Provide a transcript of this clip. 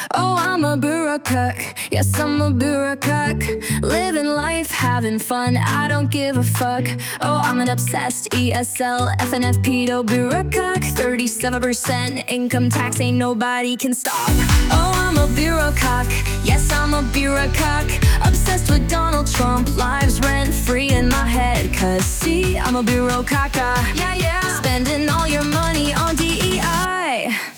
Oh, I'm a bureaucrat, yes, I'm a bureaucrat. Living life, having fun, I don't give a fuck. Oh, I'm an obsessed ESL, FNF pedo bureaucrat. 37% income tax, ain't nobody can stop. Oh, I'm a bureaucrat, yes, I'm a bureaucrat. Obsessed with Donald Trump, lives rent-free in my head. Cause see, I'm a bureaucrat, yeah, yeah. Spending all your money on DEI.